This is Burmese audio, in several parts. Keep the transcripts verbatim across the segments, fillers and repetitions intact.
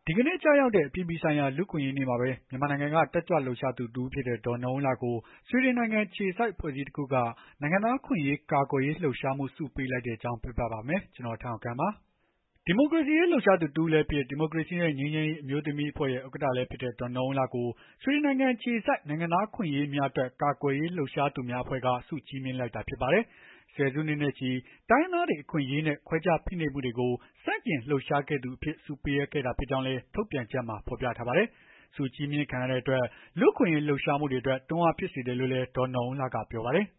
ဒီကနေ့ကြာရောက်တဲ့အပြည်ပြည်ဆိုင်ရာလူ့အခွင့်အရေးနေ့မှာပဲမြန်မာနိုင်ငံကတက်ကြွလှုပ်ရှားသူတဦးဖြစ်တဲ့ဒေါ်နော်အုန်းလှကိုဆွီဒင်နိုင်ငံခြေစိုက်အဖွဲ့အစည်းတစ်ခုကနိုင်ငံသားအခွင့်အရေးကာကွယ်ရေးလှုပ်ရှားမှုဆုပေးလိုက်တဲ့အကြောင်းပြောပြပါမယ်။ ကျွန်တော်ထင်အောင်ခန့်ပါ။ ဒီမိုကရေစီရေးလှုပ်ရှားသူတဦးလည်းဖြစ်ဒီမိုကရေစီနဲ့ငြိမ်းချမ်းရေးအမျိုးသမီးအဖွဲ့ရဲ့ဥက္ကဋ္ဌလည်းဖြစ်တဲ့ဒေါ်နော်အုန်းလှကိုဆွီဒင်နိုင်ငံခြေစိုက်နိုင်ငံသားအခွင့်အရေးများအတွက်ကာကွယ်ရေးလှုပ်ရှားသူများအဖွဲ့ကဆုချီးမြှင့်လိုက်တာဖြစ်ပါတယ်။ ဆယ်စုနှစ်နဲ့ချီတိုင်းရင်းသားတွေအခွင့်အရေးနဲ့ခွဲခြားဖိနှိပ်မှုတွေကိုဆန့်ကျင်လှုပ်ရှားခဲ့သူအဖြစ်ဆုပေးအပ်ခဲ့တာဖြစ်ကြောင်းလည်းထုတ်ပြန်ချက်မှာဖော်ပြထားပါတယ်။ ဆုချီးမြှင့်ခံရတဲ့အတွက်လူ့အခွင့်အရေးလှုပ်ရှားမှုတွေအတွက်တွန်းအားဖြစ်စေတယ်လို့လည်းဒေါ်နော်အုန်းလှကပြောပါတယ်။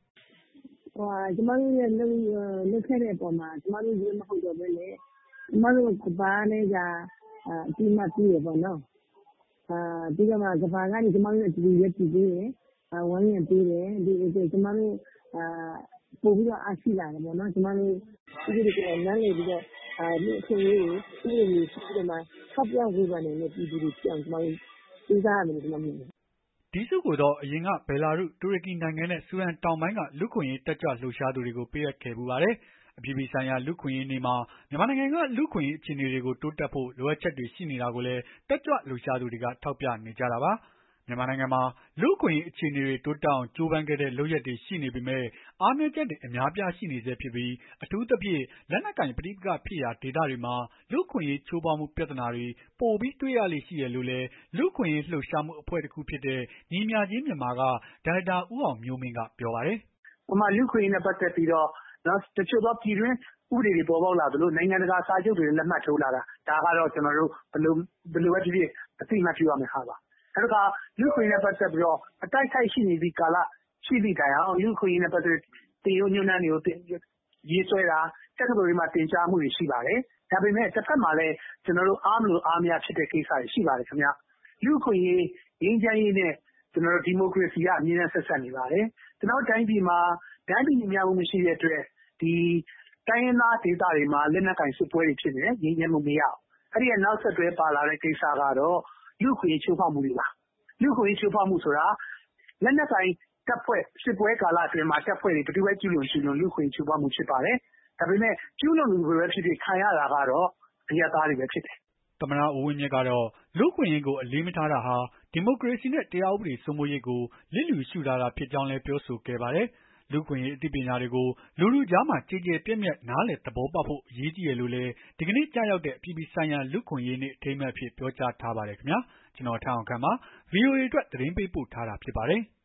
"ကျမတို့ရဲ့လုပ်ခဲ့တဲ့အပေါ်မှာကျမတို့ချည်းမဟုတ်တော့ဘဲနဲ့ကျမတို့ကမ္ဘာကလည်းအသိအမှတ်ပြုတယ်ပေါ့နော်။ပြီးတော့ကမ္ဘာကလည်းကျမတို့နဲ့အတူတူရပ်တည်ပေးတယ်။ဝန်းရံပေးတယ်။ဒီအတွက်ကျမတို့ပိုပြီးတော့အားရှိလာတယ်ပေါ့နော်။ကျမတို့ပြည်သူတွေကိုနားလည်ပြီးတော့လူ့အခွင့်အရေးကိုဥပဒေတွေရှိပြီးတော့မှထောက်ပြဝေဖန်နိုင်တဲ့ပြည်သူတွေဖြစ်အောင်ကျမတို့ကြိုးစားရမယ်လို့ကျမမြင်တယ်။ " ဒီဆုကိုတော့အရင်ကဘယ်လာရုစ်တူရကီနိုင်ငံနဲ့ဆူဒန်တောင်ပိုင်းကလူ့အခွင့်အရေးတက်ကြွလှုပ်ရှားသူတွေကိုပေးအပ်ခဲ့ဖူးပါတယ်။ အပြည်ပြည်ဆိုင်ရာလူ့အခွင့်အရေးနေ့မှာမြန်မာနိုင်ငံကလူ့အခွင့်အရေးအခြေအနေတွေကိုတိုးတက်ဖို့လိုအပ်ချက်တွေရှိနေတာကိုလည်းတက်ကြွလှုပ်ရှားသူတွေကထောက်ပြနေကြတာပါ။ မြန်မာနိုင်ငံမှာလူ့အခွင့်အရေးအခြေအနေတွေတိုးတက်အောင်ကြိုးပမ်းခဲ့တဲ့လုပ်ရပ်တွေရှိနေပေမဲ့အားနည်းချက်တွေအများအပြားရှိနေဆဲဖြစ်ပြီးအထူးသဖြင့်လက်နက်ကိုင်ပဋိပက္ခဖြစ်ရာဒေသတွေမှာလူ့အခွင့်အရေးချိုးဖောက်မှုပြဿနာတွေပိုပြီးတွေ့ရလေ့ရှိတယ်လို့လည်းလူ့အခွင့်အရေးလှုပ်ရှားမှုအဖွဲ့တခုဖြစ်တဲ့ညီမျှခြင်းမြန်မာကဒါရိုက်တာဦးအောင်မျိုးမင်းကပြောပါတယ်။ "မြန်မာလူ့အခွင့်အရေးနဲ့ပတ်သက်ပြီးတော့တချို့သောပြည်တွင်းဥပဒေတွေပေါ်ပေါက်လာသလိုနိုင်ငံတကာစာချုပ်တွေလက်မှတ်ထိုးလာတာဒါကတော့ကျွန်တော်တို့ဘယ်လိုပဲဖြစ်ဖြစ်အသိအမှတ်ပြုရမယ့်ဟာပါ။နောက်တခါလူ့အခွင့်အရေးနဲ့ပတ်သက်ပြီးတော့အတိုက်အခိုက်ရှိနေသည့်ကာလရှိသည့်တိုင်အောင်လူ့အခွင့်အရေးနဲ့ပတ်သက်ပြီးသင်ရိုးညွှန်းတမ်းတွေကိုရေးဆွဲတာတက္ကသိုလ်တွေမှာသင်ကြားမှုတွေရှိပါတယ်။ဒါပေမဲ့တစ်ဖက်မှာလည်းကျွန်တော်တို့အားမလိုအားမရဖြစ်တဲ့ကိစ္စတွေရှိပါတယ်ခင်ဗျ။လူ့အခွင့်အရေးငြိမ်းချမ်းရေးနဲ့ကျွန်တော်တို့ဒီမိုကရေစီကအမြဲတမ်းဆက်စပ်နေပါတယ်။ကျွန်တော်တို့တိုင်းပြည်မှာတန်းတူညီမျှမှုမရှိတဲ့အတွက်ဒီတိုင်းရင်းသားဒေသတွေမှာလက်နက်ကိုင်စစ်ပွဲတွေဖြစ်နေတယ်ငြိမ်းချမ်းမှုမရဘူး။အဲ့ဒီရဲ့နောက်ဆက်တွဲပါလာတဲ့ကိစ္စကတော့လူ့အခွင့်အရေးချိုးဖောက်မှုတွေပါ။လူ့အခွင့်အရေးချိုးဖောက်မှုဆိုတာလက်နက်ကိုင်တပ်ဖွဲ့စစ်ပွဲကာလအတွင်းမှာတပ်ဖွဲ့တွေဘယ်သူပဲကျူးလွန်ကျူးလွန်လူ့အခွင့်အရေးချိုးဖောက်မှုဖြစ်ပါတယ်။ဒါပေမဲ့ကျူးလွန်သူတွေပဲဖြစ်ဖြစ်ခံရတာကတော့အရပ်သားတွေပဲဖြစ်တယ်။ " သမ္မတဦးဝင်းမြင့်ကတော့လူ့အခွင့်အရေးကိုအလေးမထားတာဟာဒီမိုကရေစီနဲ့တရားဥပဒေစိုးမိုးရေးကိုလျစ်လျူရှုထားတာဖြစ်ကြောင်းလည်းပြောဆိုခဲ့ပါတယ်။ လူ့အခွင့်အရေးအသိပညာတွေကိုလူထုကြားမှာကျယ်ကျယ်ပြန့်ပြန့်နားလည်သဘောပေါက်ဖို့အရေးကြီးတယ်လို့လည်းဒီကနေ့ကျရောက်တဲ့အပြည်ပြည်ဆိုင်ရာလူ့အခွင့်အရေးနေ့အထိမ်းအမှတ်အဖြစ်ပြောကြားထားပါတယ်ခင်ဗျာကျွန်တော်ထက်အောင်ခန့်ပါ ဗွီအိုအေအတွက်သတင်းပေးပို့ထားတာဖြစ်ပါတယ်။